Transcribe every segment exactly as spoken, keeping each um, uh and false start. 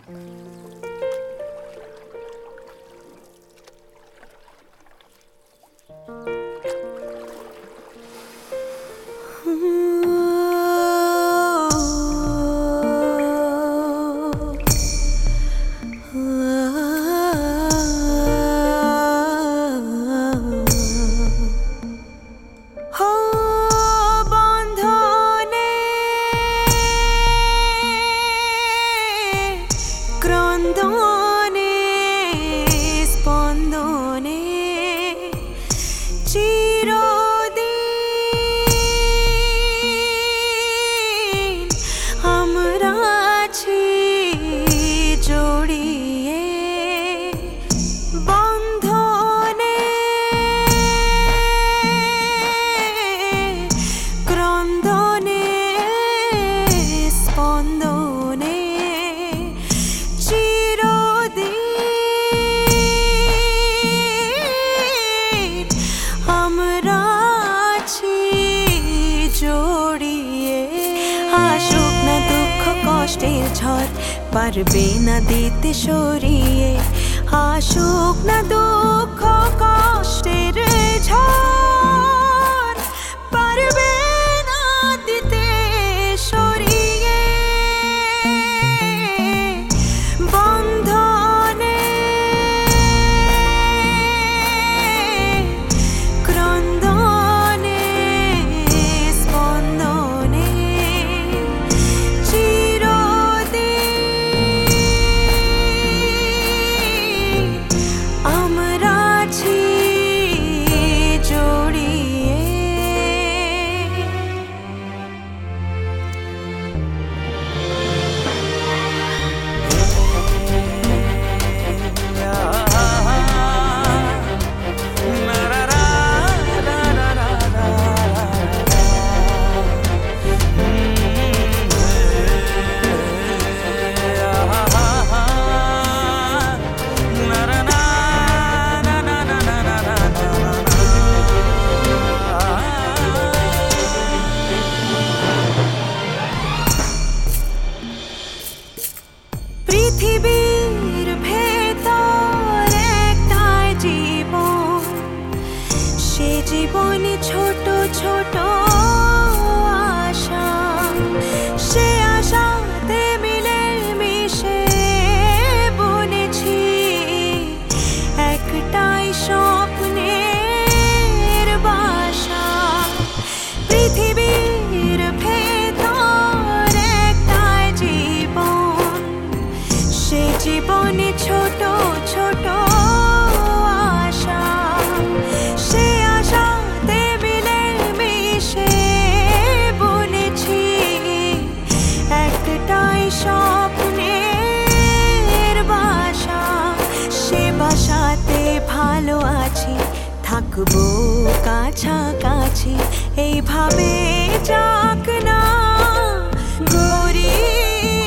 কষ্টের ঝড় পারবে না দিতে সরিয়ে, আসুক না দুঃখ কষ্টের ঝড় পারবে না দিতে সরিয়ে। বন্ধনে ক্রন্দনে স্পন্দনে পৃথিবীর ভেতর একটাই জীবন, সে জীবনে ছোট ছোট আশা, সে আশাতে মিলে মিশে বুনেছি একটাই স্বপ্নের বাসা। পৃথিবীর ভেতর একটাই জীবন, সে জীবনে ছোট ছোট আশা, সে আশাতে মিলে মিশে বুনেছি একটাই স্বপ্নের বাসা। সে বাসাতে ভালো আছি, থাকবো কাছাকাছি, এইভাবে যাক না গড়িয়ে।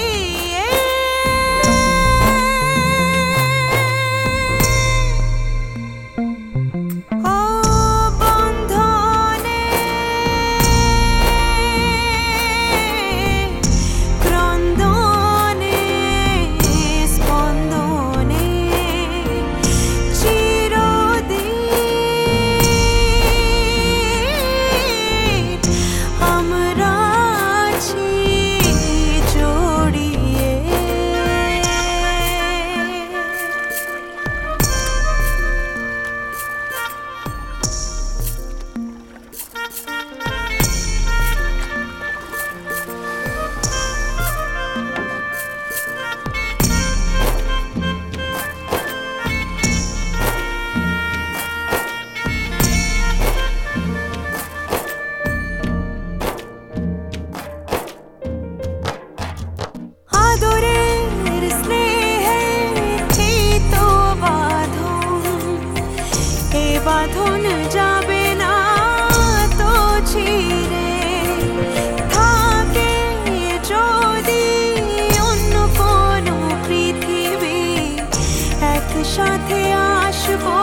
বাঁধন যাবে না তো ছিঁড়ে, থাকে যদি অন্য কোনো পৃথিবী, একসাথে আসবো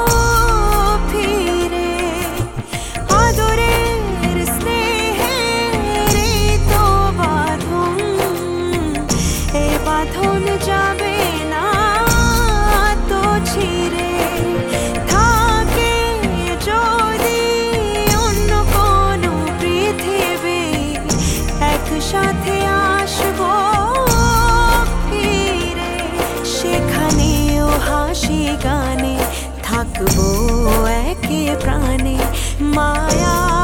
ফিরে। আদরের স্নেহের তো বাঁধন, এ বাঁধন যাবে একসাথে আসবো ফিরে, সেখানেও হাসি গানে থাকবো একে প্রাণে। মায়া